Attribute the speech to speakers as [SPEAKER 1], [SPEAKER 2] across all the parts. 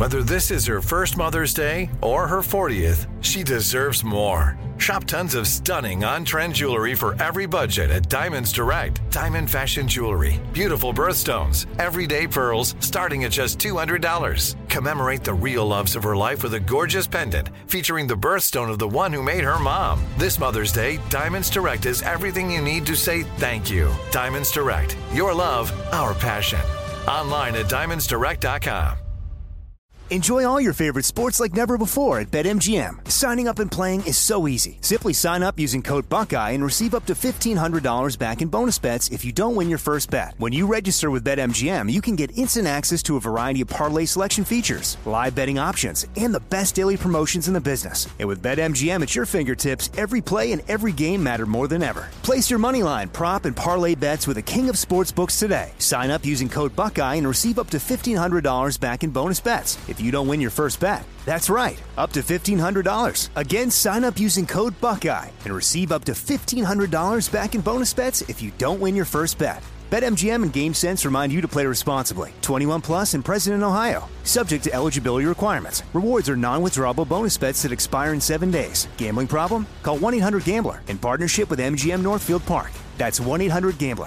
[SPEAKER 1] Whether this is her first Mother's Day or her 40th, she deserves more. Shop tons of stunning on-trend jewelry for every budget at Diamonds Direct. Diamond fashion jewelry, beautiful birthstones, everyday pearls starting at just $200. Commemorate the real loves of her life with a gorgeous pendant featuring the birthstone of the one who made her mom. This Mother's Day, Diamonds Direct is everything you need to say thank you. Diamonds Direct. Your love, our passion. Online at diamondsdirect.com.
[SPEAKER 2] Enjoy all your favorite sports like never before at BetMGM. Signing up and playing is so easy. Simply sign up using code Buckeye and receive up to $1,500 back in bonus bets if you don't win your first bet. When you register with BetMGM, you can get instant access to a variety of parlay selection features, live betting options, and the best daily promotions in the business. And with BetMGM at your fingertips, every play and every game matter more than ever. Place your moneyline, prop, and parlay bets with the king of sportsbooks today. Sign up using code Buckeye and receive up to $1,500 back in bonus bets if you don't win your first bet. That's right, up to $1,500. Again, sign up using code Buckeye and receive up to $1,500 back in bonus bets if you don't win your first bet. BetMGM and GameSense remind you to play responsibly. 21 plus and present in Ohio. Subject to eligibility requirements. Rewards are non-withdrawable bonus bets that expire in 7 days. Gambling problem? Call 1-800-GAMBLER in partnership with MGM Northfield Park. That's 1-800-GAMBLER.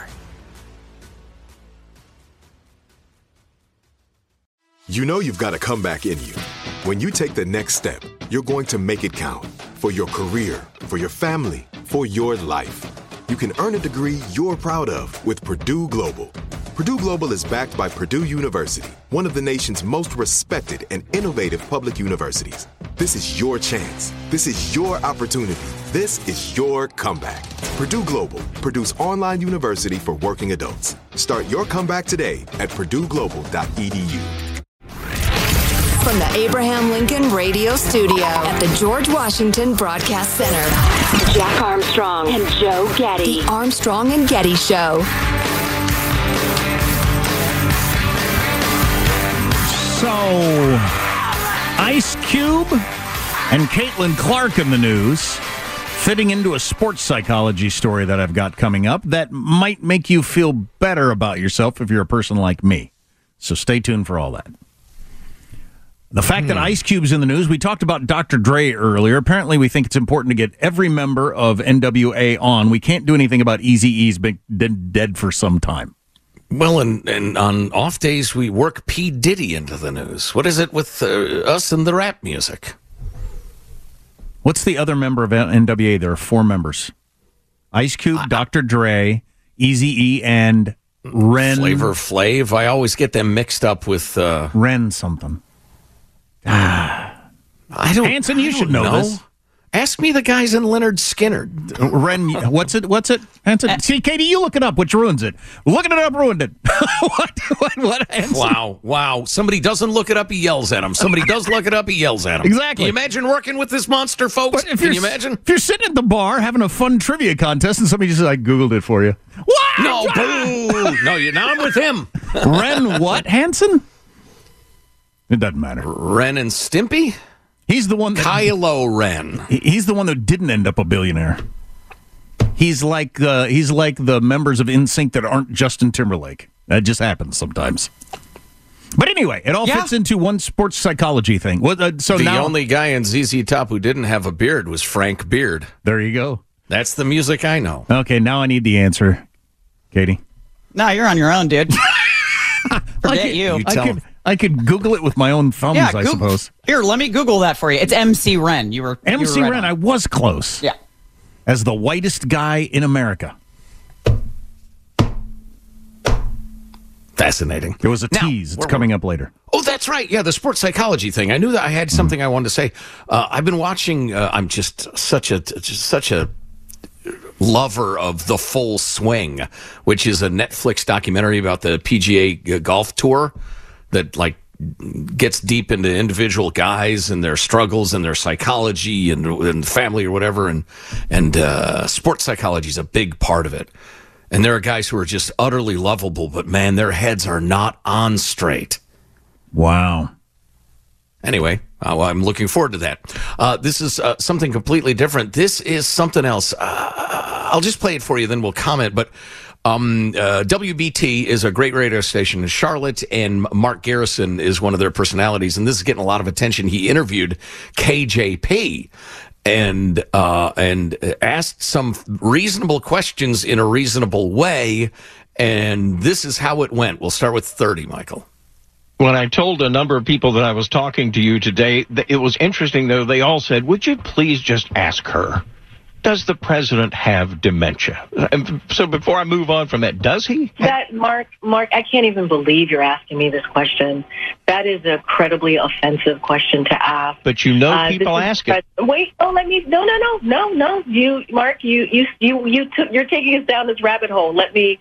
[SPEAKER 3] You know you've got a comeback in you. When you take the next step, you're going to make it count. For your career, for your family, for your life. You can earn a degree you're proud of with Purdue Global. Purdue Global is backed by Purdue University, one of the nation's most respected and innovative public universities. This is your chance. This is your opportunity. This is your comeback. Purdue Global, Purdue's online university for working adults. Start your comeback today at purdueglobal.edu.
[SPEAKER 4] From the Abraham Lincoln Radio Studio at the George Washington Broadcast Center,
[SPEAKER 5] Jack Armstrong and Joe Getty.
[SPEAKER 4] The Armstrong and Getty Show.
[SPEAKER 6] So, Ice Cube and Caitlin Clark in the news, fitting into a sports psychology story that I've got coming up that might make you feel better about yourself if you're a person like me. So stay tuned for all that. The fact that Ice Cube's in the news, we talked about Dr. Dre earlier. Apparently, we think it's important to get every member of NWA on. We can't do anything about Eazy-E's been dead for some time.
[SPEAKER 7] Well, and on off days, we work P. Diddy into the news. What is it with us and the rap music?
[SPEAKER 6] What's the other member of NWA? There are 4 members. Ice Cube, Dr. Dre, Eazy-E, and Ren.
[SPEAKER 7] Flavor Flav. I always get them mixed up with...
[SPEAKER 6] Ren something.
[SPEAKER 7] I don't.
[SPEAKER 6] Hanson, you should know this.
[SPEAKER 7] Ask me the guys in Leonard Skinner.
[SPEAKER 6] Ren, what's it? Hanson? See, Katie, you look it up, which ruins it. Looking it up ruined it. What, Hanson?
[SPEAKER 7] Wow. Somebody doesn't look it up, he yells at him. Somebody does look it up, he yells at him.
[SPEAKER 6] Exactly.
[SPEAKER 7] Can you imagine working with this monster, folks? Can you imagine?
[SPEAKER 6] If you're sitting at the bar having a fun trivia contest and somebody just I Googled it for you. What?
[SPEAKER 7] No, boo. No, now I'm with him.
[SPEAKER 6] Ren what, Hanson? It doesn't matter.
[SPEAKER 7] Ren and Stimpy?
[SPEAKER 6] He's the one that...
[SPEAKER 7] Kylo Ren.
[SPEAKER 6] He's the one that didn't end up a billionaire. He's like the members of NSYNC that aren't Justin Timberlake. That just happens sometimes. But anyway, it all fits into one sports psychology thing.
[SPEAKER 7] The only guy in ZZ Top who didn't have a beard was Frank Beard.
[SPEAKER 6] There you go.
[SPEAKER 7] That's the music I know.
[SPEAKER 6] Okay, now I need the answer. Katie?
[SPEAKER 8] No, you're on your own, dude. Forget you.
[SPEAKER 6] I could Google it with my own thumbs, I suppose.
[SPEAKER 8] Here, let me Google that for you. It's MC Ren. You were
[SPEAKER 6] MC
[SPEAKER 8] right
[SPEAKER 6] Ren. I was close.
[SPEAKER 8] Yeah.
[SPEAKER 6] As the whitest guy in America.
[SPEAKER 7] Fascinating.
[SPEAKER 6] It was a tease. It's coming up later.
[SPEAKER 7] Oh, that's right. Yeah, the sports psychology thing. I knew that I had something I wanted to say. I've been watching. I'm just such a lover of The Full Swing, which is a Netflix documentary about the PGA golf tour that gets deep into individual guys and their struggles and their psychology and family or whatever. And sports psychology is a big part of it. And there are guys who are just utterly lovable, but man, their heads are not on straight.
[SPEAKER 6] Wow.
[SPEAKER 7] Anyway, I'm looking forward to that. This is something completely different. This is something else. I'll just play it for you, then we'll comment. But WBT is a great radio station in Charlotte, and Mark Garrison is one of their personalities, and this is getting a lot of attention. He interviewed KJP and asked some reasonable questions in a reasonable way, and this is how it went. We'll start with 30, Michael.
[SPEAKER 9] When I told a number of people that I was talking to you today, it was interesting, though. They all said, would you please just ask her, does the president have dementia? And so before I move on from that, does he?
[SPEAKER 10] Mark, I can't even believe you're asking me this question. That is an incredibly offensive question to ask.
[SPEAKER 9] But you know people ask it.
[SPEAKER 10] Wait, no. Mark, you're taking us down this rabbit hole. Let me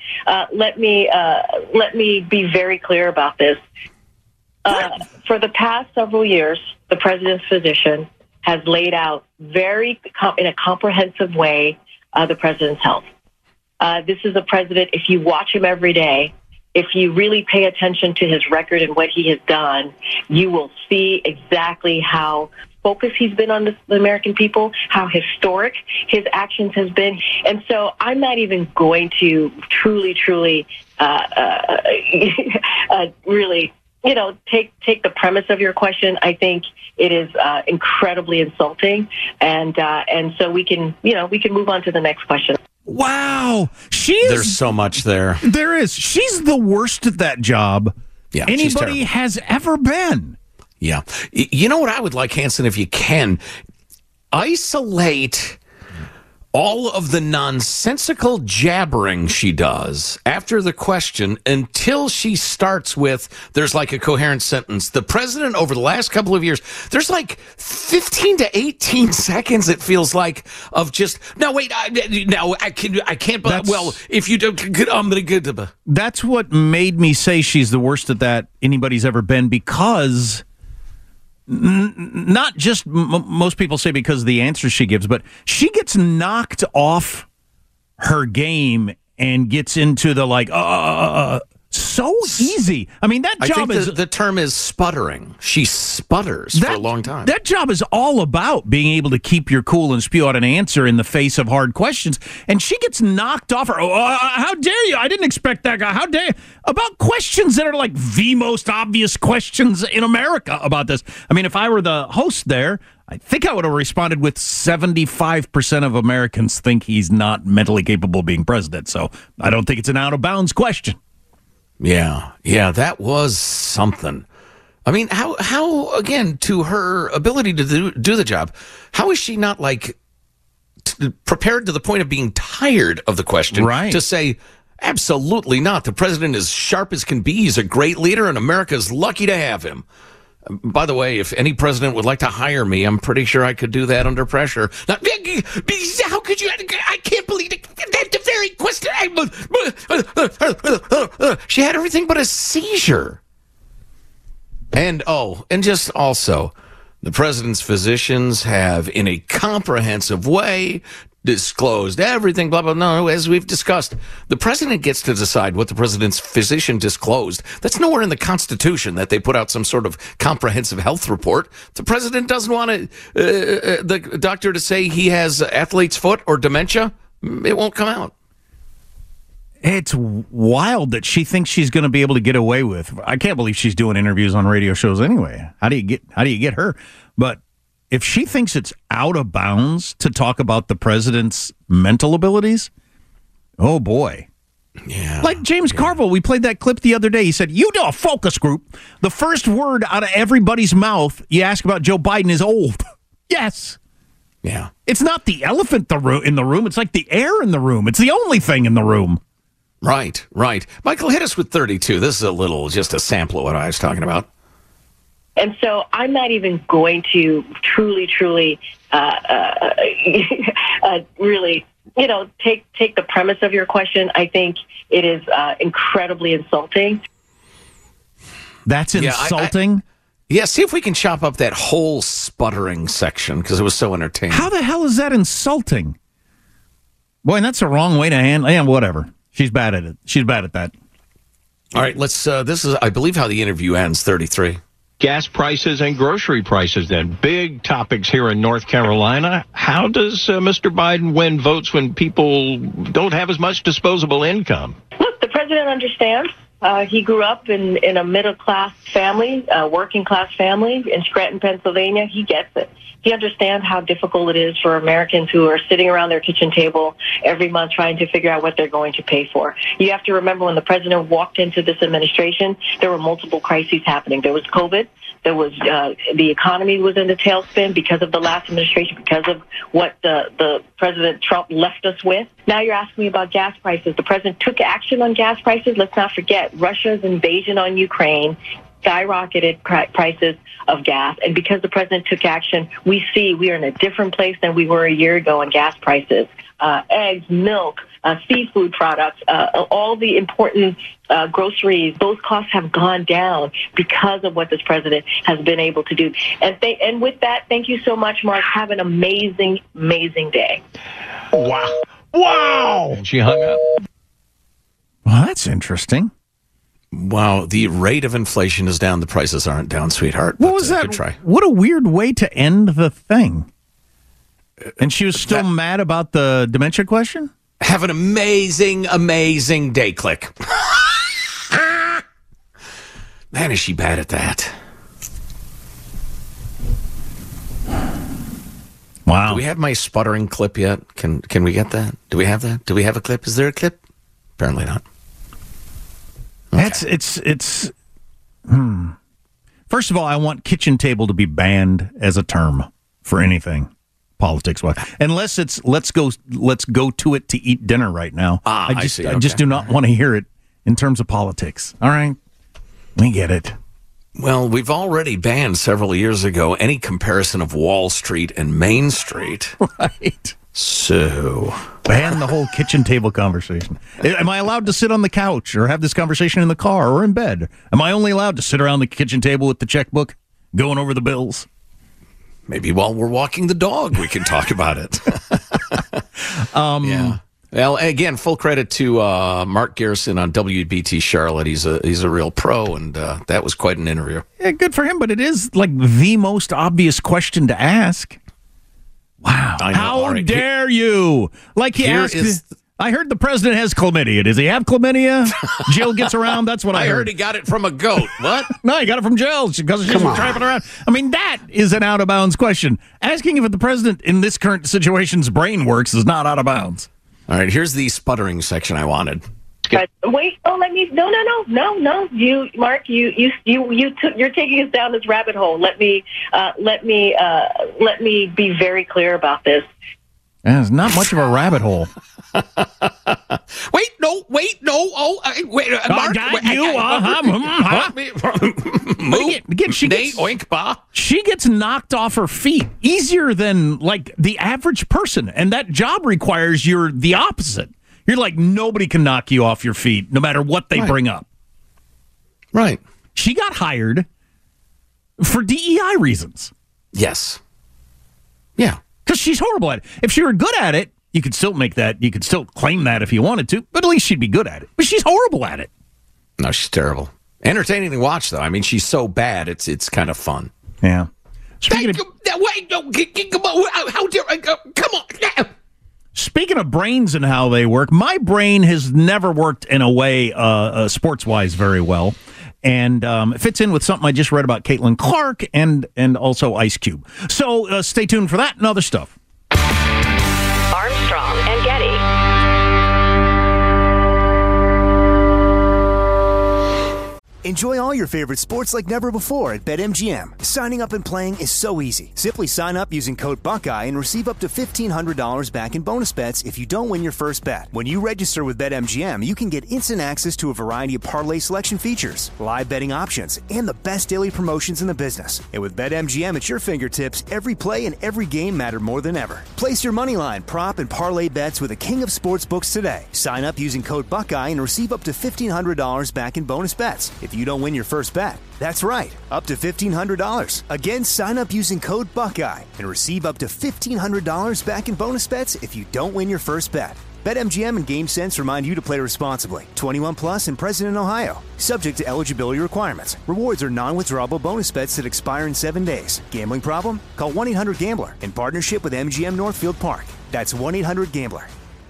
[SPEAKER 10] be very clear about this. For the past several years, the president's physician has laid out in a comprehensive way the president's health. This is a president, if you watch him every day, if you really pay attention to his record and what he has done, you will see exactly how focused he's been on the American people, how historic his actions has been. And so I'm not even going to truly, really, take the premise of your question. I think it is incredibly insulting, and so we can move on to the next question.
[SPEAKER 6] Wow,
[SPEAKER 7] there's so much there.
[SPEAKER 6] There is. She's the worst at that job anybody has ever been.
[SPEAKER 7] Yeah. You know what I would like, Hanson, if you can, isolate all of the nonsensical jabbering she does after the question until she starts with, there's like a coherent sentence. The president over the last couple of years, there's like 15 to 18 seconds, it feels like, of just, no, wait, I can't, well, if you don't, I'm going to.
[SPEAKER 6] That's what made me say she's the worst at that anybody's ever been, because not just most people say because of the answers she gives, but she gets knocked off her game and gets into the so easy. I mean, that job is
[SPEAKER 7] the term is sputtering. She sputters for a long time.
[SPEAKER 6] That job is all about being able to keep your cool and spew out an answer in the face of hard questions. And she gets knocked off her. How dare you? I didn't expect that guy. How dare you? About questions that are like the most obvious questions in America about this. I mean, if I were the host there, I think I would have responded with 75% of Americans think he's not mentally capable of being president. So I don't think it's an out of bounds question.
[SPEAKER 7] Yeah, that was something. I mean, how again, to her ability to do the job, how is she not prepared to the point of being tired of the question?
[SPEAKER 6] Right.
[SPEAKER 7] To say, absolutely not. The president is sharp as can be. He's a great leader, and America's lucky to have him. By the way, if any president would like to hire me, I'm pretty sure I could do that under pressure. Now, how could you? I can't believe it. That's the very question. She had everything but a seizure. And just also, the president's physicians have, in a comprehensive way, disclosed everything, blah, blah, blah. No, as we've discussed, the president gets to decide what the president's physician disclosed. That's nowhere in the Constitution that they put out some sort of comprehensive health report. The president doesn't want the doctor to say he has athlete's foot or dementia. It won't come out.
[SPEAKER 6] It's wild that she thinks she's going to be able to get away with. I can't believe she's doing interviews on radio shows anyway. How do you get her? But if she thinks it's out of bounds to talk about the president's mental abilities, oh boy.
[SPEAKER 7] Yeah.
[SPEAKER 6] Like James Carville, we played that clip the other day. He said, you do a focus group. The first word out of everybody's mouth you ask about Joe Biden is old. Yes.
[SPEAKER 7] Yeah.
[SPEAKER 6] It's not the elephant in the room. It's like the air in the room. It's the only thing in the room.
[SPEAKER 7] Right. Michael, hit us with 32. This is just a sample of what I was talking about.
[SPEAKER 10] And so I'm not even going to truly, really, take the premise of your question. I think it is incredibly insulting.
[SPEAKER 6] That's insulting?
[SPEAKER 7] See if we can chop up that whole sputtering section, because it was so entertaining.
[SPEAKER 6] How the hell is that insulting? Boy, and that's the wrong way to handle. Yeah, whatever. She's bad at it. She's bad at that.
[SPEAKER 7] All right, let's. This is, I believe, how the interview ends. 33.
[SPEAKER 9] gas prices and grocery prices then. Big topics here in North Carolina. How does Mr. Biden win votes when people don't have as much disposable income?
[SPEAKER 10] Look, the president understands. He grew up in a middle-class family, working-class family in Scranton, Pennsylvania. He gets it. He understands how difficult it is for Americans who are sitting around their kitchen table every month trying to figure out what they're going to pay for. You have to remember when the president walked into this administration, there were multiple crises happening. There was COVID. There was the economy was in the tailspin because of the last administration, because of what the President Trump left us with. Now you're asking me about gas prices. The president took action on gas prices. Let's not forget Russia's invasion on Ukraine skyrocketed prices of gas. And because the president took action, we are in a different place than we were a year ago on gas prices. Eggs, milk, seafood products, all the important groceries, those costs have gone down because of what this president has been able to do. And with that, thank you so much, Mark. Have an amazing, amazing day.
[SPEAKER 6] Wow.
[SPEAKER 9] She hung up.
[SPEAKER 6] Well, that's interesting.
[SPEAKER 7] Wow, the rate of inflation is down. The prices aren't down, sweetheart.
[SPEAKER 6] What was that?
[SPEAKER 7] Good try.
[SPEAKER 6] What a weird way to end the thing. And she was still mad about the dementia question?
[SPEAKER 7] Have an amazing, amazing day, Click. Man, is she bad at that.
[SPEAKER 6] Wow.
[SPEAKER 7] Do we have my sputtering clip yet? Can we get that? Do we have that? Do we have a clip? Is there a clip? Apparently not. Okay.
[SPEAKER 6] It's First of all, I want kitchen table to be banned as a term for anything politics wise. Unless it's let's go to it to eat dinner right now. I just do not want to hear it in terms of politics. All right. We get it.
[SPEAKER 7] Well, we've already banned several years ago any comparison of Wall Street and Main Street.
[SPEAKER 6] Right.
[SPEAKER 7] So
[SPEAKER 6] ban the whole kitchen table conversation. Am I allowed to sit on the couch or have this conversation in the car or in bed? Am I only allowed to sit around the kitchen table with the checkbook going over the bills?
[SPEAKER 7] Maybe while we're walking the dog, we can talk about it. Yeah. Well, again, full credit to Mark Garrison on WBT Charlotte. He's a real pro, and that was quite an interview.
[SPEAKER 6] Yeah, good for him, but it is like the most obvious question to ask. Wow.
[SPEAKER 7] I know.
[SPEAKER 6] How dare you? Like he asked, I heard the president has chlamydia. Does he have chlamydia? Jill gets around. That's what I heard.
[SPEAKER 7] He got it from a goat. What?
[SPEAKER 6] No, he got it from Jill because she's trapping around. I mean, that is an out of bounds question. Asking if the president in this current situation's brain works is not out of bounds.
[SPEAKER 7] All right, here's the sputtering section I wanted.
[SPEAKER 10] But wait! Oh, let me. No. You, Mark. You're taking us down this rabbit hole. Let me be very clear about this.
[SPEAKER 6] It's not much of a rabbit hole.
[SPEAKER 7] Wait, no. Oh, wait. Mark,
[SPEAKER 6] got you. Again, she gets knocked off her feet easier than like the average person, and that job requires you're the opposite. You're like, nobody can knock you off your feet, no matter what they bring up.
[SPEAKER 7] Right.
[SPEAKER 6] She got hired for DEI reasons.
[SPEAKER 7] Yes. Yeah.
[SPEAKER 6] Because she's horrible at it. If she were good at it, you could still make that. You could still claim that if you wanted to, but at least she'd be good at it. But she's horrible at it.
[SPEAKER 7] No, she's terrible. Entertaining to watch, though. I mean, she's so bad, it's kind of fun.
[SPEAKER 6] Yeah.
[SPEAKER 7] Wait, no, how dare I go? Come on.
[SPEAKER 6] Speaking of brains and how they work, my brain has never worked in a way sports-wise very well. And it fits in with something I just read about Caitlin Clark and also Ice Cube. So stay tuned for that and other stuff.
[SPEAKER 4] Armstrong and Getty.
[SPEAKER 2] Enjoy all your favorite sports like never before at BetMGM. Signing up and playing is so easy. Simply sign up using code Buckeye and receive up to $1,500 back in bonus bets if you don't win your first bet. When you register with BetMGM, you can get instant access to a variety of parlay selection features, live betting options, and the best daily promotions in the business. And with BetMGM at your fingertips, every play and every game matter more than ever. Place your moneyline, prop, and parlay bets with the king of sportsbooks today. Sign up using code Buckeye and receive up to $1,500 back in bonus bets if you don't win your first bet. That's right, up to $1,500. Again, sign up using code Buckeye and receive up to $1,500 back in bonus bets if you don't win your first bet. BetMGM and GameSense remind you to play responsibly. 21 plus and present in Ohio. Subject to eligibility requirements. Rewards are non-withdrawable bonus bets that expire in 7 days. Gambling problem? Call 1-800-GAMBLER in partnership with MGM Northfield Park. That's 1-800-GAMBLER.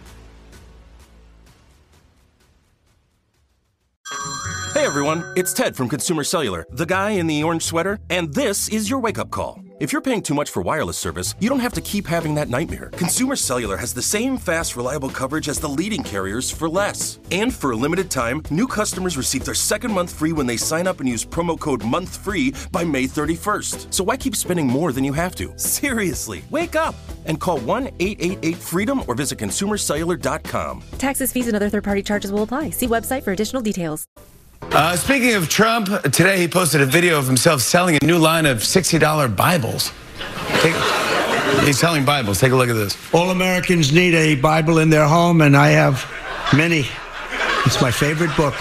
[SPEAKER 11] Hey everyone, it's Ted from Consumer Cellular, the guy in the orange sweater, and this is your wake-up call. If you're paying too much for wireless service, you don't have to keep having that nightmare. Consumer Cellular has the same fast, reliable coverage as the leading carriers for less. And for a limited time, new customers receive their second month free when they sign up and use promo code MONTHFREE by May 31st. So why keep spending more than you have to? Seriously, wake up and call 1-888-FREEDOM or visit consumercellular.com.
[SPEAKER 12] Taxes, fees, and other third-party charges will apply. See website for additional details.
[SPEAKER 13] Speaking of Trump, today he posted a video of himself selling a new line of $60 Bibles. He's selling Bibles. Take a look at this.
[SPEAKER 14] All Americans need a Bible in their home, and I have many. It's my favorite book.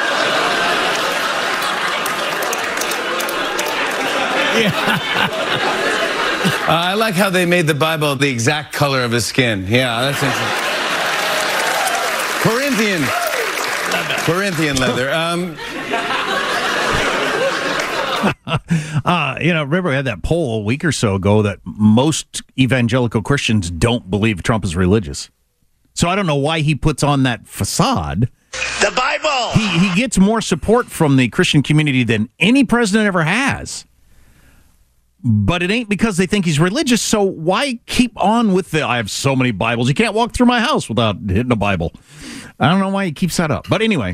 [SPEAKER 13] I like how they made the Bible the exact color of his skin. Yeah, that's interesting. Corinthian leather.
[SPEAKER 6] Remember we had that poll a week or so ago that most evangelical Christians don't believe Trump is religious. So I don't know why he puts on that facade.
[SPEAKER 14] The Bible!
[SPEAKER 6] He gets more support from the Christian community than any president ever has. But it ain't because they think he's religious, so why keep on with I have so many Bibles, you can't walk through my house without hitting a Bible. I don't know why he keeps that up. But anyway,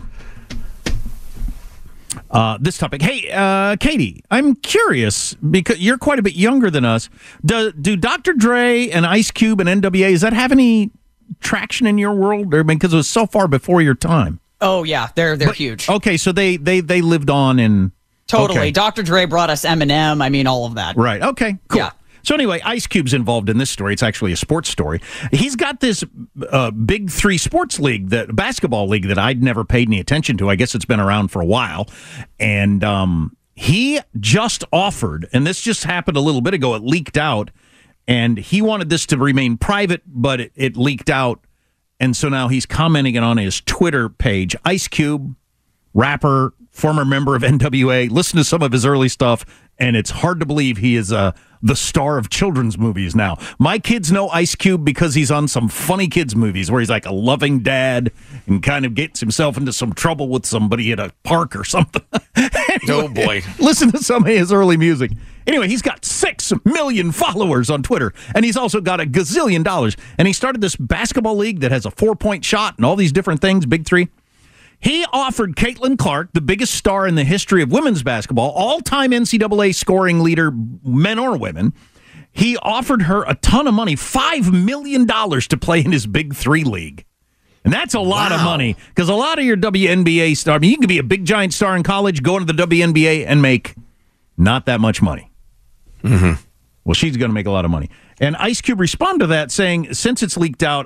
[SPEAKER 6] this topic. Hey, Katie, I'm curious, because you're quite a bit younger than us. Do Dr. Dre and Ice Cube and NWA, does that have any traction in your world? Or, because it was so far before your time.
[SPEAKER 8] Oh, yeah, they're huge.
[SPEAKER 6] Okay, so they lived on in...
[SPEAKER 8] Totally.
[SPEAKER 6] Okay.
[SPEAKER 8] Dr. Dre brought us Eminem. I mean, all of that.
[SPEAKER 6] Right. Okay, cool.
[SPEAKER 8] Yeah.
[SPEAKER 6] So anyway, Ice Cube's involved in this story. It's actually a sports story. He's got this Big Three sports league, that basketball league that I'd never paid any attention to. I guess it's been around for a while. And he just offered, and this just happened a little bit ago, it leaked out, and he wanted this to remain private, but it leaked out. And so now he's commenting it on his Twitter page. Ice Cube, rapper, former member of NWA. Listen to some of his early stuff, and it's hard to believe he is the star of children's movies now. My kids know Ice Cube because he's on some funny kids movies where he's like a loving dad and kind of gets himself into some trouble with somebody at a park or something. Anyway,
[SPEAKER 7] oh, boy.
[SPEAKER 6] Listen to some of his early music. Anyway, he's got 6 million followers on Twitter, and he's also got $1 gazillion. And he started this basketball league that has a 4-point shot and all these different things, Big Three. He offered Caitlin Clark, the biggest star in the history of women's basketball, all-time NCAA scoring leader, men or women. He offered her a ton of money, $5 million to play in his Big Three league. And that's a lot of money, because a lot of your WNBA stars, I mean, you can be a big, giant star in college, go into the WNBA, and make not that much money.
[SPEAKER 7] Mm-hmm.
[SPEAKER 6] Well, she's going to make a lot of money. And Ice Cube responded to that, saying, since it's leaked out,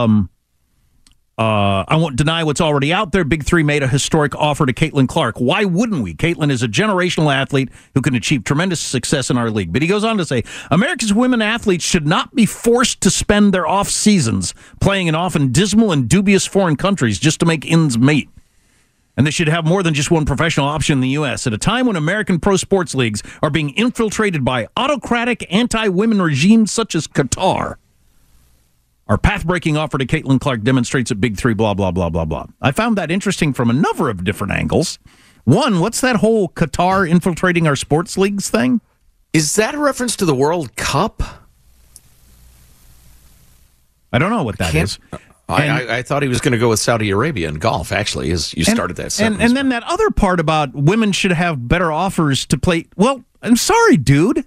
[SPEAKER 6] I won't deny what's already out there. Big Three made a historic offer to Caitlin Clark. Why wouldn't we? Caitlin is a generational athlete who can achieve tremendous success in our league. But he goes on to say, America's women athletes should not be forced to spend their off seasons playing in often dismal and dubious foreign countries just to make ends meet. And they should have more than just one professional option in the U.S. At a time when American pro sports leagues are being infiltrated by autocratic anti-women regimes such as Qatar. Our path-breaking offer to Caitlin Clark demonstrates that Big Three, blah, blah, blah, blah, blah. I found that interesting from a number of different angles. One, what's that whole Qatar infiltrating our sports leagues thing?
[SPEAKER 7] Is that a reference to the World Cup?
[SPEAKER 6] I don't know what that is.
[SPEAKER 7] I thought he was going to go with Saudi Arabia and golf, actually, as you started that sentence.
[SPEAKER 6] And then that other part about women should have better offers to play. Well, I'm sorry, dude.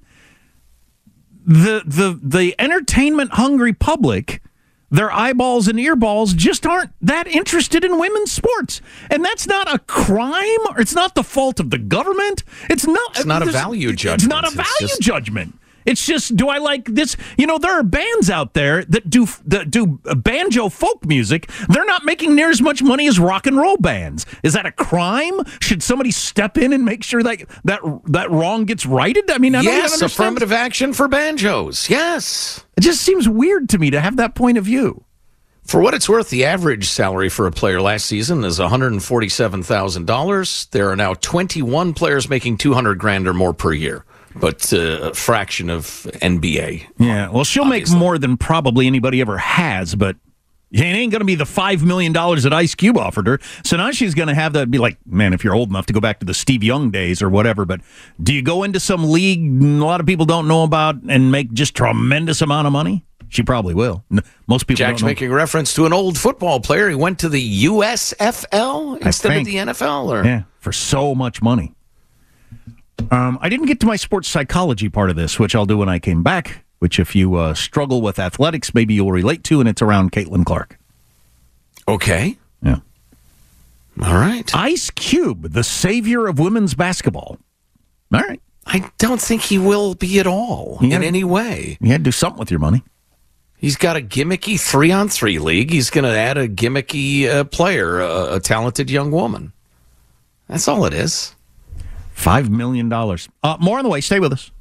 [SPEAKER 6] The entertainment-hungry public, their eyeballs and earballs just aren't that interested in women's sports. And that's not a crime. It's not the fault of the government. It's not a value judgment. It's not a value judgment. It's just, do I like this? You know, there are bands out there that do banjo folk music. They're not making near as much money as rock and roll bands. Is that a crime? Should somebody step in and make sure that wrong gets righted? I mean, I don't understand.
[SPEAKER 7] Affirmative action for banjos. Yes.
[SPEAKER 6] It just seems weird to me to have that point of view.
[SPEAKER 7] For what it's worth, the average salary for a player last season is $147,000. There are now 21 players making $200,000 or more per year, but a fraction of NBA.
[SPEAKER 6] Yeah, well, she'll make more than probably anybody ever has, but it ain't going to be the $5 million that Ice Cube offered her. So now she's going to have that be like, man, if you're old enough to go back to the Steve Young days or whatever, but do you go into some league a lot of people don't know about and make just tremendous amount of money? She probably will. Most people
[SPEAKER 7] Jack's
[SPEAKER 6] don't know.
[SPEAKER 7] making reference to an old football player. He went to the USFL instead of the NFL? Or?
[SPEAKER 6] Yeah, for so much money. I didn't get to my sports psychology part of this, which I'll do when I came back, which if you struggle with athletics, maybe you'll relate to, and it's around Caitlin Clark.
[SPEAKER 7] Okay.
[SPEAKER 6] Yeah.
[SPEAKER 7] All right.
[SPEAKER 6] Ice Cube, the savior of women's basketball. All right.
[SPEAKER 7] I don't think he will be at all in any way.
[SPEAKER 6] You had to do something with your money.
[SPEAKER 7] He's got a gimmicky 3-on-3 league. He's going to add a gimmicky player, a talented young woman. That's all it is.
[SPEAKER 6] $5 million. More on the way. Stay with us.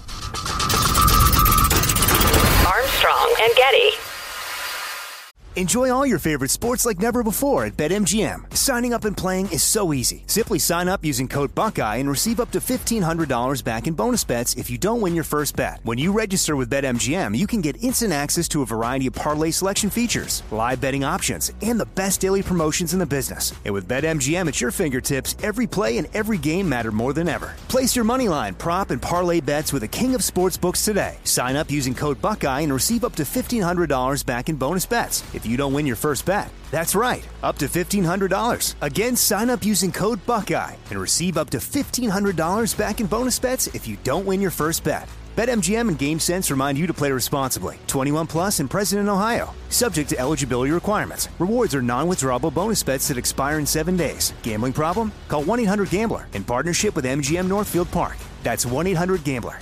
[SPEAKER 4] Armstrong and Getty.
[SPEAKER 2] Enjoy all your favorite sports like never before at BetMGM. Signing up and playing is so easy. Simply sign up using code Buckeye and receive up to $1,500 back in bonus bets if you don't win your first bet. When you register with BetMGM, you can get instant access to a variety of parlay selection features, live betting options, and the best daily promotions in the business. And with BetMGM at your fingertips, every play and every game matter more than ever. Place your moneyline, prop, and parlay bets with the king of sportsbooks today. Sign up using code Buckeye and receive up to $1,500 back in bonus bets if you don't win your first bet. That's right, up to $1,500. Again, sign up using code Buckeye and receive up to $1,500 back in bonus bets if you don't win your first bet. BetMGM and GameSense remind you to play responsibly. 21 plus and present in Ohio. Subject to eligibility requirements. Rewards are non-withdrawable bonus bets that expire in 7 days. Gambling problem? Call 1-800-GAMBLER in partnership with MGM Northfield Park. That's 1-800-GAMBLER.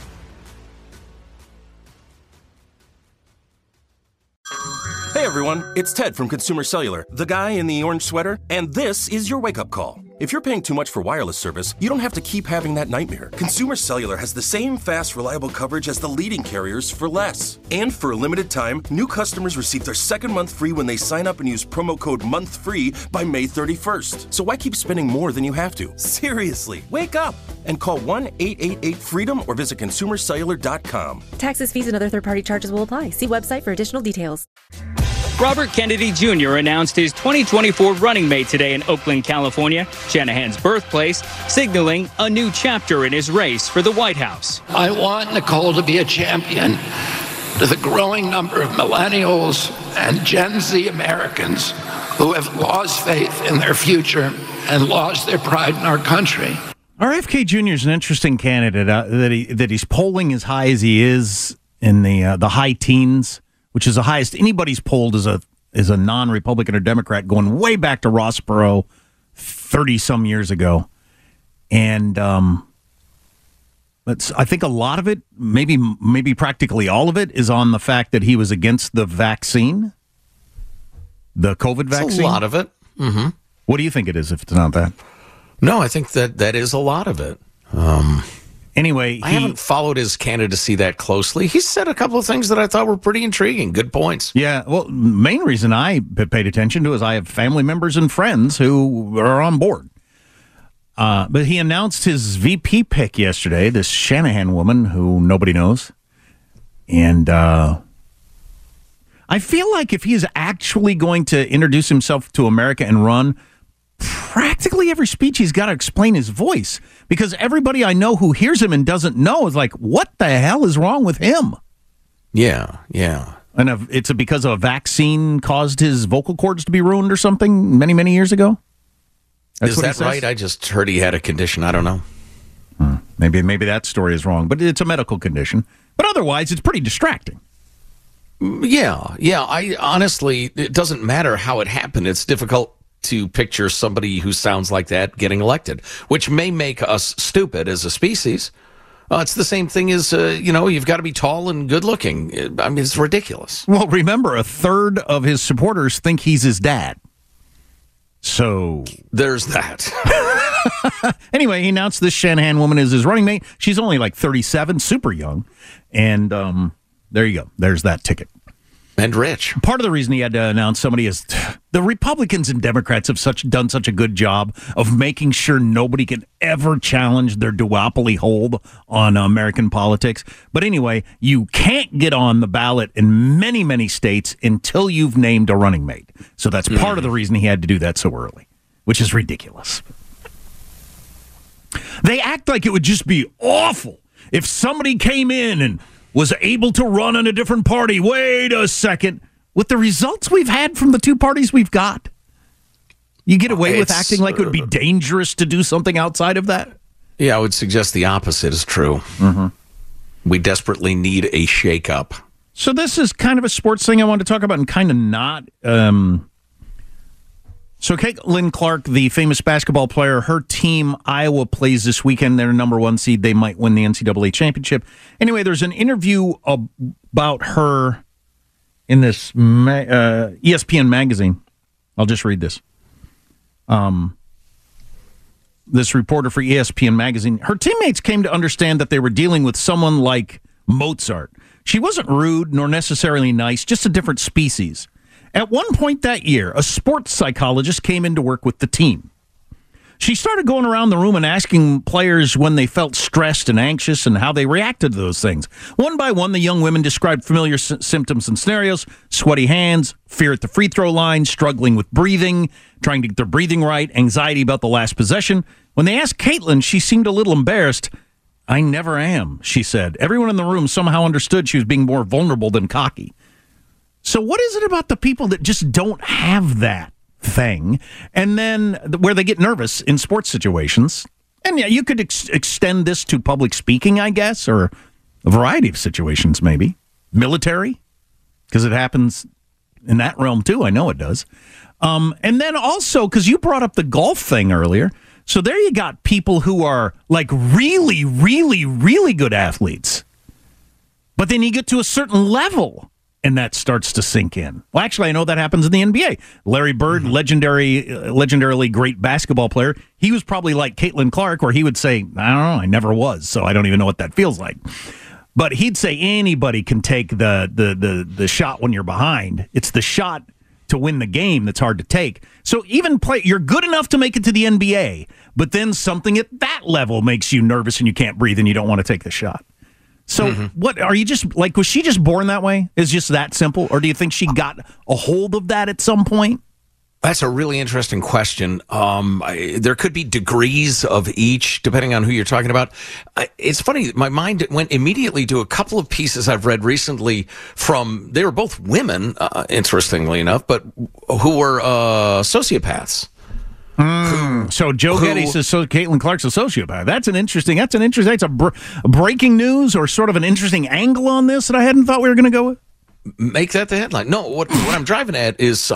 [SPEAKER 11] Hey everyone, it's Ted from Consumer Cellular, the guy in the orange sweater, and this is your wake-up call. If you're paying too much for wireless service, you don't have to keep having that nightmare. Consumer Cellular has the same fast, reliable coverage as the leading carriers for less. And for a limited time, new customers receive their second month free when they sign up and use promo code MONTHFREE by May 31st. So why keep spending more than you have to? Seriously, wake up and call 1-888-FREEDOM or visit consumercellular.com.
[SPEAKER 12] Taxes, fees, and other third-party charges will apply. See website for additional details.
[SPEAKER 15] Robert Kennedy Jr. announced his 2024 running mate today in Oakland, California, Shanahan's birthplace, signaling a new chapter in his race for the White House.
[SPEAKER 16] I want Nicole to be a champion to the growing number of millennials and Gen Z Americans who have lost faith in their future and lost their pride in our country.
[SPEAKER 6] RFK Jr. is an interesting candidate that he's polling as high as he is in the high teens, which is the highest anybody's polled as a non-Republican or Democrat, going way back to Ross Perot 30-some years ago. And I think a lot of it, maybe practically all of it, is on the fact that he was against the vaccine, the COVID vaccine.
[SPEAKER 7] It's a lot of it. Mm-hmm.
[SPEAKER 6] What do you think it is if it's not that?
[SPEAKER 7] No, I think that is a lot of it.
[SPEAKER 6] Anyway,
[SPEAKER 7] I haven't followed his candidacy that closely. He said a couple of things that I thought were pretty intriguing. Good points.
[SPEAKER 6] Yeah, well, main reason I paid attention to is I have family members and friends who are on board. But he announced his VP pick yesterday, this Shanahan woman who nobody knows. And I feel like if he is actually going to introduce himself to America and run, practically every speech he's got to explain his voice, because everybody I know who hears him and doesn't know is like, what the hell is wrong with him?
[SPEAKER 7] Yeah.
[SPEAKER 6] And it's because a vaccine caused his vocal cords to be ruined or something many years ago?
[SPEAKER 7] Is that right? I just heard he had a condition. I don't know.
[SPEAKER 6] Maybe that story is wrong, but it's a medical condition. But otherwise, it's pretty distracting.
[SPEAKER 7] Yeah. I honestly, it doesn't matter how it happened. It's difficult to picture somebody who sounds like that getting elected, which may make us stupid as a species. It's the same thing as, you've got to be tall and good looking. I mean, it's ridiculous.
[SPEAKER 6] Well, remember, a third of his supporters think he's his dad. So
[SPEAKER 7] there's that.
[SPEAKER 6] Anyway, he announced this Shanahan woman is his running mate. She's only like 37, super young. And there you go. There's that ticket.
[SPEAKER 7] And rich.
[SPEAKER 6] Part of the reason he had to announce somebody is the Republicans and Democrats have done such a good job of making sure nobody can ever challenge their duopoly hold on American politics. But anyway, you can't get on the ballot in many, many states until you've named a running mate. So that's part of the reason he had to do that so early, which is ridiculous. They act like it would just be awful if somebody came in and was able to run in a different party. Wait a second. With the results we've had from the two parties we've got, you get away with acting like it would be dangerous to do something outside of that?
[SPEAKER 7] Yeah, I would suggest the opposite is true.
[SPEAKER 6] Mm-hmm.
[SPEAKER 7] We desperately need a shakeup.
[SPEAKER 6] So this is kind of a sports thing I wanted to talk about and kind of not. So Caitlin Clark, the famous basketball player, her team, Iowa, plays this weekend. They're number 1 seed. They might win the NCAA championship. Anyway, there's an interview about her in this ESPN magazine. I'll just read this. This reporter for ESPN magazine, her teammates came to understand that they were dealing with someone like Mozart. She wasn't rude nor necessarily nice, just a different species. At one point that year, a sports psychologist came in to work with the team. She started going around the room and asking players when they felt stressed and anxious and how they reacted to those things. One by one, the young women described familiar symptoms and scenarios: sweaty hands, fear at the free throw line, struggling with breathing, trying to get their breathing right, anxiety about the last possession. When they asked Caitlin, she seemed a little embarrassed. "I never am," she said. Everyone in the room somehow understood she was being more vulnerable than cocky. So what is it about the people that just don't have that thing, and then where they get nervous in sports situations? And yeah, you could extend this to public speaking, I guess, or a variety of situations, maybe. Military, because it happens in that realm too. I know it does. And then also, because you brought up the golf thing earlier, so there you got people who are like really, really, really good athletes. But then you get to a certain level, and that starts to sink in. Well, actually, I know that happens in the NBA. Larry Bird, legendarily great basketball player, he was probably like Caitlin Clark, where he would say, "I don't know, I never was, so I don't even know what that feels like." But he'd say anybody can take the shot when you're behind. It's the shot to win the game that's hard to take. So even you're good enough to make it to the NBA, but then something at that level makes you nervous and you can't breathe and you don't want to take the shot. So what are you just like, was she just born that way? Is just that simple? Or do you think she got a hold of that at some point?
[SPEAKER 7] That's a really interesting question. There could be degrees of each, depending on who you're talking about. It's funny, my mind went immediately to a couple of pieces I've read recently they were both women, interestingly enough, but who were sociopaths.
[SPEAKER 6] So Joe Getty says Caitlin Clark's a sociopath. That's a breaking news or sort of an interesting angle on this that I hadn't thought we were going to go with.
[SPEAKER 7] Make that the headline. No, what I'm driving at is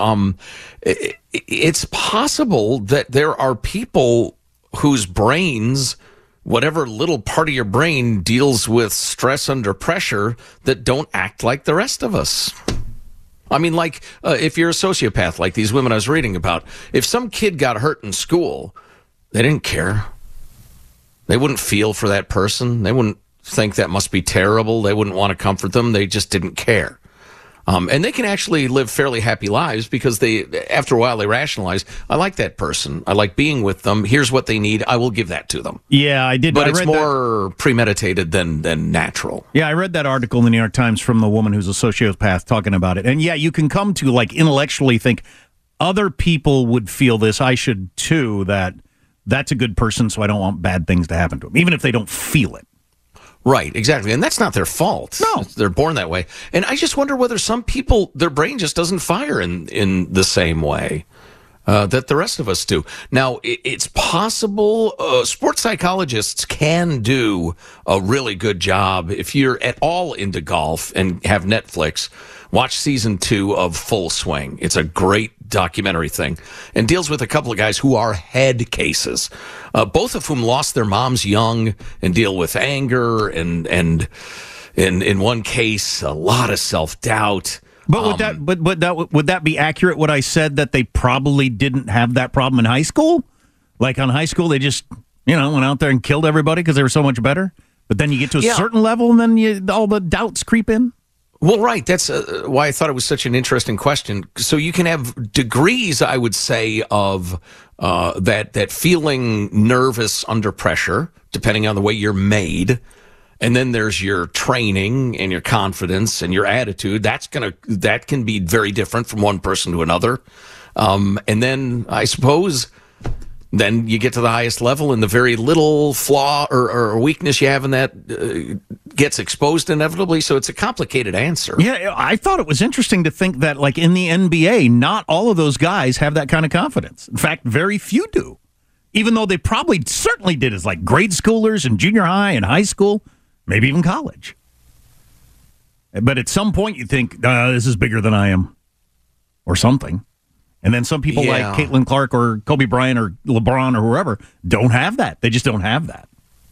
[SPEAKER 7] it's possible that there are people whose brains, whatever little part of your brain deals with stress under pressure, that don't act like the rest of us. I mean, like, if you're a sociopath, like these women I was reading about, if some kid got hurt in school, they didn't care. They wouldn't feel for that person. They wouldn't think that must be terrible. They wouldn't want to comfort them. They just didn't care. And they can actually live fairly happy lives because after a while, they rationalize, I like that person. I like being with them. Here's what they need. I will give that to them.
[SPEAKER 6] Yeah, I did.
[SPEAKER 7] But it's more premeditated than natural.
[SPEAKER 6] Yeah, I read that article in the New York Times from the woman who's a sociopath talking about it. And yeah, you can come to like intellectually think other people would feel this. I should too, that's a good person, so I don't want bad things to happen to them, even if they don't feel it.
[SPEAKER 7] Right, exactly. And that's not their fault. No. They're born that way. And I just wonder whether some people, their brain just doesn't fire in the same way that the rest of us do. Now, it's possible sports psychologists can do a really good job. If you're at all into golf and have Netflix, watch season 2 of Full Swing. It's a great documentary thing and deals with a couple of guys who are head cases, both of whom lost their moms young and deal with anger and in one case, a lot of self-doubt.
[SPEAKER 6] But would that be accurate, what I said, that they probably didn't have that problem in high school? Like on high school, they just, went out there and killed everybody because they were so much better? But then you get to a certain level and then all the doubts creep in?
[SPEAKER 7] Well, right. That's why I thought it was such an interesting question. So you can have degrees, I would say, of that feeling nervous under pressure, depending on the way you're made. And then there's your training and your confidence and your attitude. That can be very different from one person to another. And then I suppose then you get to the highest level and the very little flaw or weakness you have in that gets exposed inevitably. So it's a complicated answer.
[SPEAKER 6] Yeah, I thought it was interesting to think that, like, in the NBA, not all of those guys have that kind of confidence. In fact, very few do. Even though they probably certainly did as, like, grade schoolers and junior high and high school, maybe even college. But at some point you think, this is bigger than I am, or something. And then some people like Caitlin Clark or Kobe Bryant or LeBron or whoever don't have that. They just don't have that.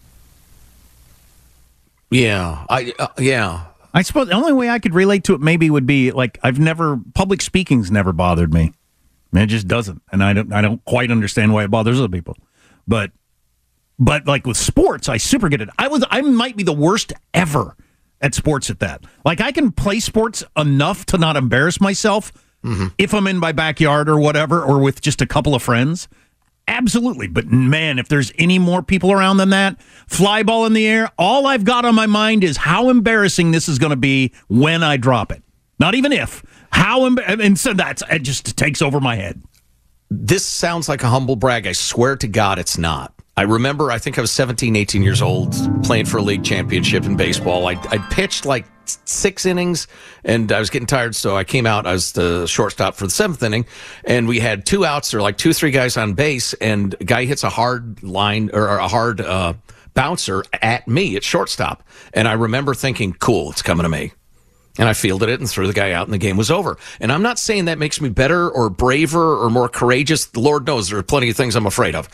[SPEAKER 7] Yeah.
[SPEAKER 6] I suppose the only way I could relate to it maybe would be, like, public speaking's never bothered me. I mean, it just doesn't. And I don't quite understand why it bothers other people. But like with sports, I super get it. I might be the worst ever at sports at that. Like, I can play sports enough to not embarrass myself if I'm in my backyard or whatever, or with just a couple of friends. Absolutely. But man, if there's any more people around than that, fly ball in the air, all I've got on my mind is how embarrassing this is going to be when I drop it. Not even if. And so it just takes over my head.
[SPEAKER 7] This sounds like a humble brag. I swear to God it's not. I remember, I think I was 17, 18 years old, playing for a league championship in baseball. I pitched like 6 innings, and I was getting tired, so I came out. I was the shortstop for the 7th inning, and we had 2 outs. There were like 2 or 3 guys on base, and a guy hits a hard line or a hard bouncer at me at shortstop. And I remember thinking, cool, it's coming to me. And I fielded it and threw the guy out, and the game was over. And I'm not saying that makes me better or braver or more courageous. The Lord knows there are plenty of things I'm afraid of.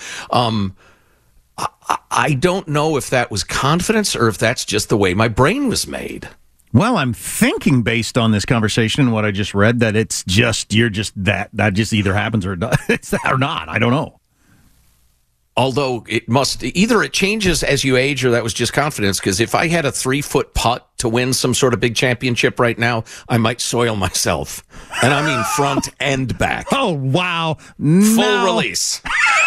[SPEAKER 7] I don't know if that was confidence or if that's just the way my brain was made.
[SPEAKER 6] Well, I'm thinking, based on this conversation and what I just read, that it's just, you're just that just either happens or it's that or not. I don't know.
[SPEAKER 7] Although either it changes as you age, or that was just confidence. Because if I had a 3-foot putt to win some sort of big championship right now, I might soil myself. And I mean front and back.
[SPEAKER 6] Oh, wow.
[SPEAKER 7] Full release.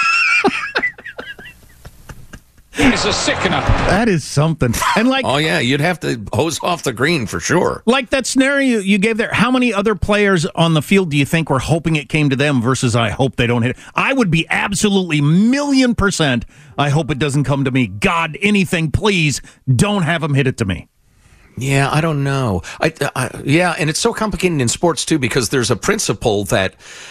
[SPEAKER 17] It's a sickener.
[SPEAKER 6] That is something. And like,
[SPEAKER 7] oh yeah, you'd have to hose off the green for sure.
[SPEAKER 6] Like that scenario you gave there, how many other players on the field do you think were hoping it came to them versus I hope they don't hit it? I would be absolutely 1,000,000%. I hope it doesn't come to me. God, anything, please don't have them hit it to me.
[SPEAKER 7] Yeah, I don't know. Yeah, and it's so complicated in sports too, because there's a principle that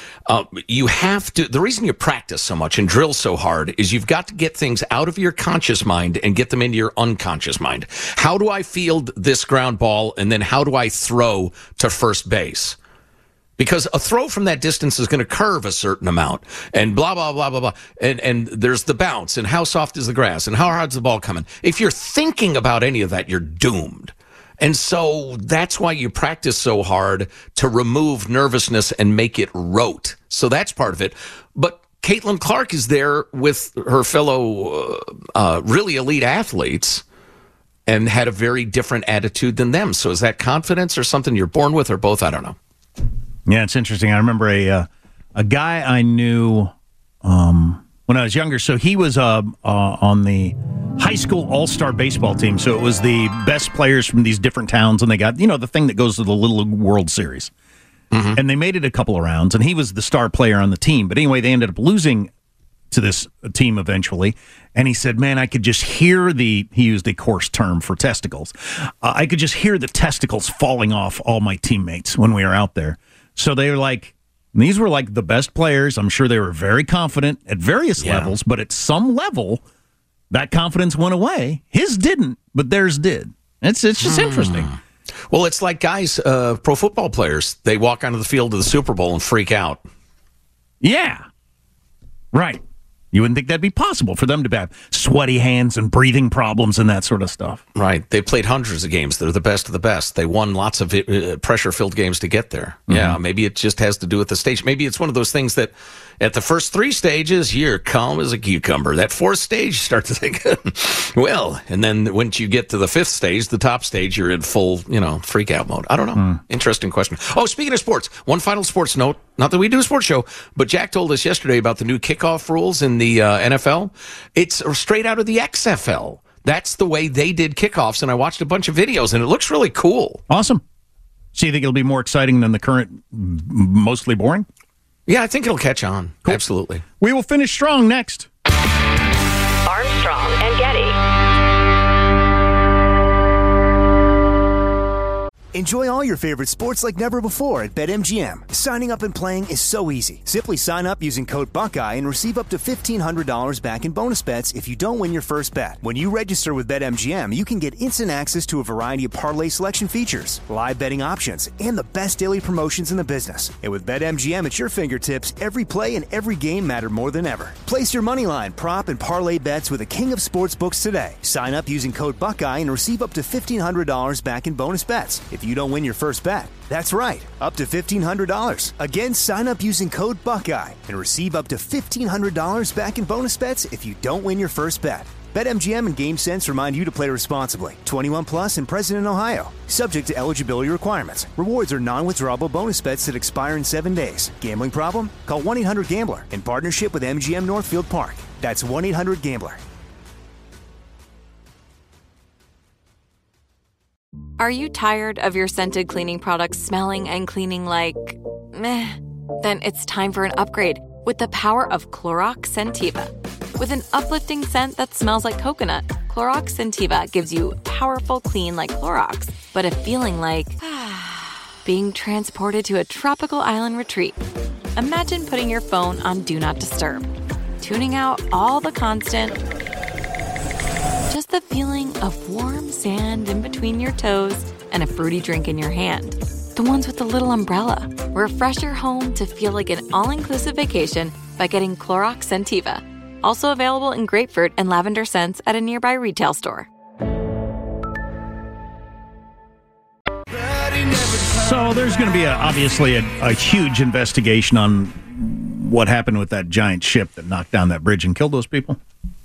[SPEAKER 7] you have to. The reason you practice so much and drill so hard is you've got to get things out of your conscious mind and get them into your unconscious mind. How do I field this ground ball, and then how do I throw to first base? Because a throw from that distance is going to curve a certain amount, and blah, blah, blah, blah, blah. And there's the bounce, and how soft is the grass, and how hard's the ball coming. If you're thinking about any of that, you're doomed. And so that's why you practice so hard, to remove nervousness and make it rote. So that's part of it. But Caitlin Clark is there with her fellow really elite athletes and had a very different attitude than them. So is that confidence or something you're born with, or both? I don't know.
[SPEAKER 6] Yeah, it's interesting. I remember a guy I knew when I was younger. So he was on the high school all-star baseball team. So it was the best players from these different towns, and they got, the thing that goes to the Little League World Series. Mm-hmm. And they made it a couple of rounds, and he was the star player on the team. But anyway, they ended up losing to this team eventually. And he said, man, I could just hear he used a coarse term for testicles. I could just hear the testicles falling off all my teammates when we were out there. So they were like, these were like the best players. I'm sure they were very confident at various levels, but at some level, that confidence went away. His didn't, but theirs did. It's just interesting.
[SPEAKER 7] Well, it's like guys, pro football players. They walk onto the field of the Super Bowl and freak out.
[SPEAKER 6] Yeah. Right. You wouldn't think that'd be possible for them to have sweaty hands and breathing problems and that sort of stuff.
[SPEAKER 7] Right. They played hundreds of games. They're the best of the best. They won lots of pressure-filled games to get there. Mm-hmm. Yeah, maybe it just has to do with the stage. Maybe it's one of those things that at the first 3 stages, you're calm as a cucumber. That 4th stage, you start to think, well, and then once you get to the 5th stage, the top stage, you're in full, freak-out mode. I don't know. Interesting question. Oh, speaking of sports, one final sports note. Not that we do a sports show, but Jack told us yesterday about the new kickoff rules in the NFL. It's straight out of the XFL. That's the way they did kickoffs, and I watched a bunch of videos, and it looks really cool.
[SPEAKER 6] Awesome. So you think it'll be more exciting than the current mostly boring?
[SPEAKER 7] Yeah, I think it'll catch on. Cool. Absolutely.
[SPEAKER 6] We will finish strong next.
[SPEAKER 4] Armstrong and Getty.
[SPEAKER 2] Enjoy all your favorite sports like never before at BetMGM. Signing up and playing is so easy. Simply sign up using code Buckeye and receive up to $1,500 back in bonus bets if you don't win your first bet. When you register with BetMGM, you can get instant access to a variety of parlay selection features, live betting options, and the best daily promotions in the business. And with BetMGM at your fingertips, every play and every game matter more than ever. Place your moneyline, prop, and parlay bets with the king of sportsbooks today. Sign up using code Buckeye and receive up to $1,500 back in bonus bets if you don't win your first bet. That's right, up to $1,500. Again, sign up using code Buckeye and receive up to $1,500 back in bonus bets if you don't win your first bet. BetMGM and GameSense remind you to play responsibly. 21 plus and present in Ohio. Subject to eligibility requirements. Rewards are non-withdrawable bonus bets that expire in 7 days. Gambling problem? Call 1-800-GAMBLER in partnership with MGM Northfield Park. That's 1-800-GAMBLER.
[SPEAKER 18] Are you tired of your scented cleaning products smelling and cleaning like meh? Then it's time for an upgrade with the power of Clorox Scentiva. With an uplifting scent that smells like coconut, Clorox Scentiva gives you powerful clean like Clorox, but a feeling like being transported to a tropical island retreat. Imagine putting your phone on Do Not Disturb, tuning out all the constant, just the feeling of warm sand in between your toes and a fruity drink in your hand. The ones with the little umbrella. Refresh your home to feel like an all-inclusive vacation by getting Clorox Scentiva. Also available in grapefruit and lavender scents at a nearby retail store.
[SPEAKER 6] So there's going to be obviously a huge investigation on what happened with that giant ship that knocked down that bridge and killed those people.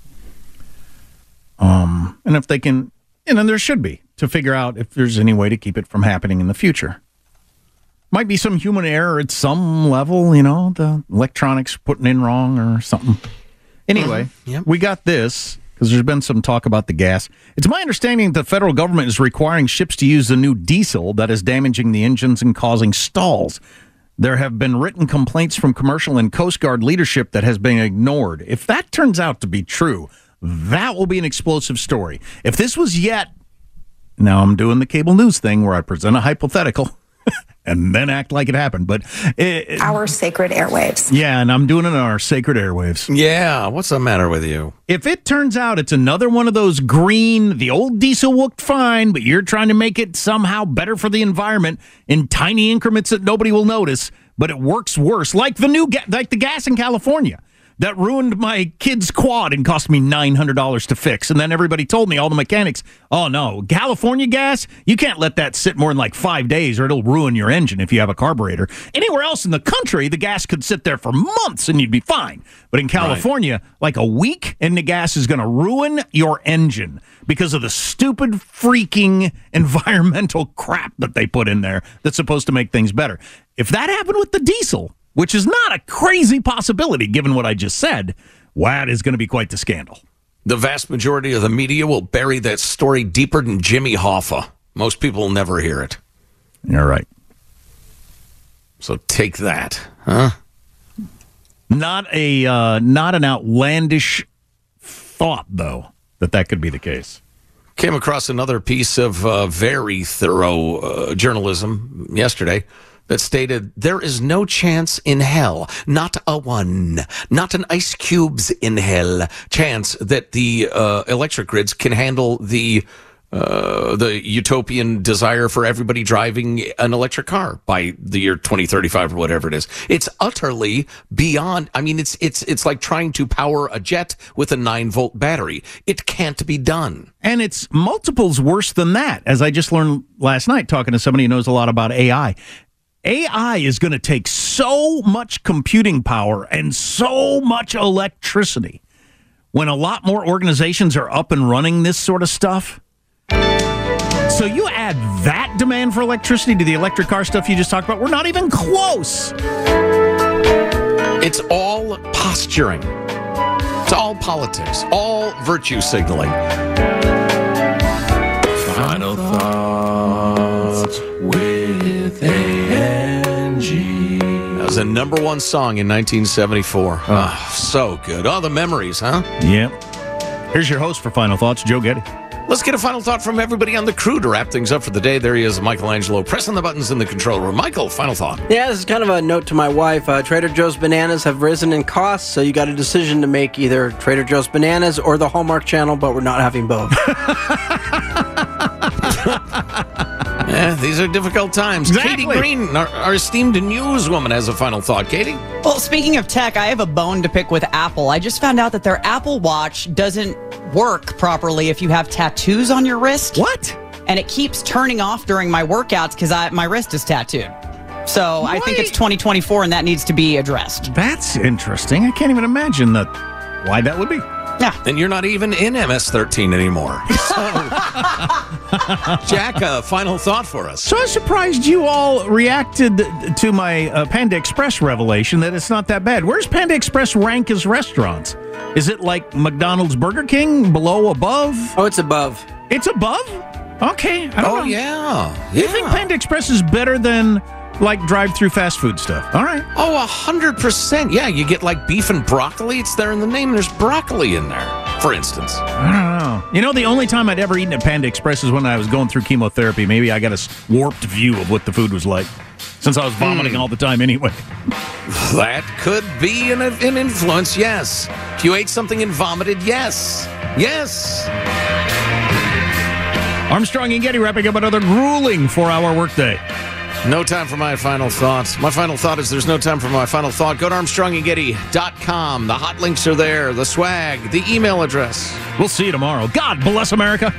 [SPEAKER 6] And if they can, there should be, to figure out if there's any way to keep it from happening in the future. Might be some human error at some level, the electronics putting in wrong or something. Anyway, We got this, because there's been some talk about the gas. It's my understanding that the federal government is requiring ships to use the new diesel that is damaging the engines and causing stalls. There have been written complaints from commercial and Coast Guard leadership that has been ignored. If that turns out to be true, that will be an explosive story. If this was now I'm doing the cable news thing where I present a hypothetical and then act like it happened. But
[SPEAKER 19] our sacred airwaves.
[SPEAKER 6] Yeah, and I'm doing it on our sacred airwaves.
[SPEAKER 7] Yeah, what's the matter with you?
[SPEAKER 6] If it turns out it's another one of those green, the old diesel worked fine, but you're trying to make it somehow better for the environment in tiny increments that nobody will notice, but it works worse, like the gas in California. That ruined my kid's quad and cost me $900 to fix. And then everybody told me, all the mechanics, oh, no, California gas, you can't let that sit more than like 5 days or it'll ruin your engine if you have a carburetor. Anywhere else in the country, the gas could sit there for months and you'd be fine. But in California, like a week, and the gas is going to ruin your engine because of the stupid freaking environmental crap that they put in there that's supposed to make things better. If that happened with the diesel, which is not a crazy possibility given what I just said, that is going to be quite the scandal.
[SPEAKER 7] The vast majority of the media will bury that story deeper than Jimmy Hoffa. Most people will never hear it.
[SPEAKER 6] You're right.
[SPEAKER 7] So take that, huh?
[SPEAKER 6] Not an outlandish thought, though, that could be the case.
[SPEAKER 7] Came across another piece of very thorough journalism yesterday that stated there is no chance in hell, not a one, not an ice cube's in hell chance that the electric grids can handle the the utopian desire for everybody driving an electric car by the year 2035 or whatever it is. It's utterly beyond. I mean, it's like trying to power a jet with a 9-volt battery. It can't be done.
[SPEAKER 6] And it's multiples worse than that, as I just learned last night talking to somebody who knows a lot about AI. AI is going to take so much computing power and so much electricity. When a lot more organizations are up and running this sort of stuff. So you add that demand for electricity to the electric car stuff you just talked about, we're not even close.
[SPEAKER 7] It's all posturing. It's all politics, all virtue signaling. Final thoughts with A&G. That was the #1 song in 1974. Oh, so good. Oh, the memories, huh?
[SPEAKER 6] Yep. Here's your host for Final Thoughts, Joe Getty.
[SPEAKER 7] Let's get a final thought from everybody on the crew to wrap things up for the day. There he is, Michelangelo, pressing the buttons in the control room. Michael, final thought.
[SPEAKER 20] Yeah, this is kind of a note to my wife. Trader Joe's bananas have risen in cost, so you got a decision to make, either Trader Joe's bananas or the Hallmark Channel, but we're not having both.
[SPEAKER 7] Yeah, these are difficult times.
[SPEAKER 6] Exactly.
[SPEAKER 7] Katie Green, our esteemed newswoman, has a final thought. Katie?
[SPEAKER 8] Well, speaking of tech, I have a bone to pick with Apple. I just found out that their Apple Watch doesn't work properly if you have tattoos on your wrist.
[SPEAKER 6] What?
[SPEAKER 8] And it keeps turning off during my workouts because my wrist is tattooed. So I think it's 2024 and that needs to be addressed.
[SPEAKER 6] That's interesting. I can't even imagine why that would be.
[SPEAKER 8] Yeah.
[SPEAKER 7] And you're not even in MS-13 anymore. Jack, a final thought for us.
[SPEAKER 6] So I was surprised you all reacted to my Panda Express revelation that it's not that bad. Where's Panda Express rank as restaurants? Is it like McDonald's, Burger King, below, above?
[SPEAKER 20] Oh, it's above.
[SPEAKER 6] It's above? Okay. I don't know.
[SPEAKER 7] Yeah.
[SPEAKER 6] You think Panda Express is better than like drive-through fast food stuff? All right.
[SPEAKER 7] Oh, 100%. Yeah, you get like beef and broccoli. It's there in the name. There's broccoli in there, for instance.
[SPEAKER 6] I don't know. You know, the only time I'd ever eaten at Panda Express is when I was going through chemotherapy. Maybe I got a warped view of what the food was like, since I was vomiting all the time anyway.
[SPEAKER 7] That could be an influence, yes. If you ate something and vomited, yes. Yes.
[SPEAKER 6] Armstrong and Getty wrapping up another grueling 4-hour workday.
[SPEAKER 7] No time for my final thoughts. My final thought is there's no time for my final thought. Go to ArmstrongandGetty.com. The hot links are there, the swag, the email address.
[SPEAKER 6] We'll see you tomorrow. God bless America.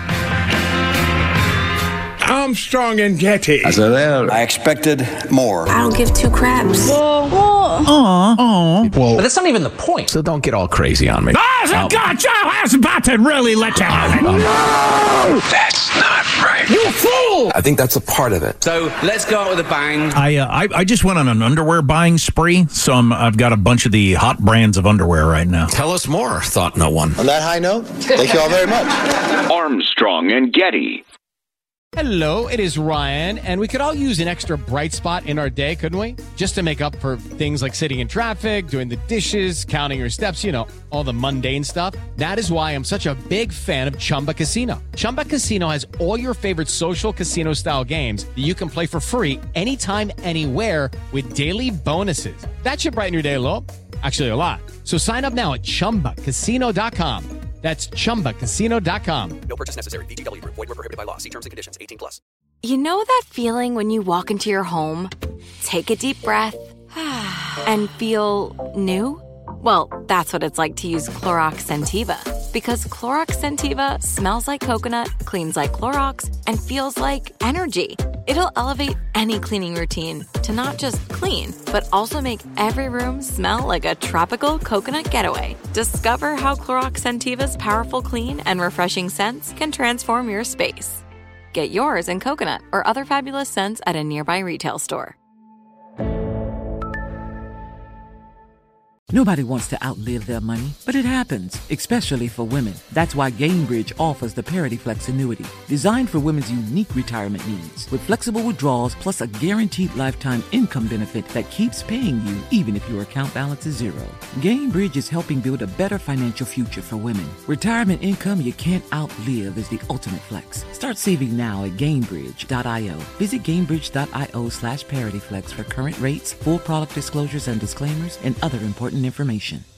[SPEAKER 14] Armstrong and Getty.
[SPEAKER 21] I expected more.
[SPEAKER 19] I don't give two craps.
[SPEAKER 6] Aw.
[SPEAKER 7] But that's not even the point. So don't get all crazy on me.
[SPEAKER 6] Oh, God, Joe, I was about to really let you have it.
[SPEAKER 21] No! That's not right.
[SPEAKER 6] You fool!
[SPEAKER 21] I think that's a part of it.
[SPEAKER 22] So let's go out with a bang.
[SPEAKER 6] I just went on an underwear buying spree, so I've got a bunch of the hot brands of underwear right now.
[SPEAKER 7] Tell us more, thought no one.
[SPEAKER 21] On that high note, thank you all very much.
[SPEAKER 23] Armstrong and Getty.
[SPEAKER 24] Hello, it is Ryan, and we could all use an extra bright spot in our day, couldn't we? Just to make up for things like sitting in traffic, doing the dishes, counting your steps, all the mundane stuff. That is why I'm such a big fan of Chumba Casino. Chumba Casino has all your favorite social casino-style games that you can play for free anytime, anywhere with daily bonuses. That should brighten your day a little. Actually, a lot. So sign up now at ChumbaCasino.com. That's ChumbaCasino.com.
[SPEAKER 25] No purchase necessary. VGW Group. Void where prohibited by law. See terms and conditions. 18+.
[SPEAKER 18] You know that feeling when you walk into your home, take a deep breath, and feel new? Well, that's what it's like to use Clorox Scentiva. Because Clorox Scentiva smells like coconut, cleans like Clorox, and feels like energy. It'll elevate any cleaning routine to not just clean, but also make every room smell like a tropical coconut getaway. Discover how Clorox Scentiva's powerful clean and refreshing scents can transform your space. Get yours in coconut or other fabulous scents at a nearby retail store.
[SPEAKER 26] Nobody wants to outlive their money, but it happens, especially for women. That's why Gainbridge offers the Parity Flex annuity, designed for women's unique retirement needs, with flexible withdrawals plus a guaranteed lifetime income benefit that keeps paying you even if your account balance is zero. Gainbridge is helping build a better financial future for women. Retirement income you can't outlive is the ultimate flex. Start saving now at Gainbridge.io. Visit Gainbridge.io/ParityFlex for current rates, full product disclosures and disclaimers, and other important information.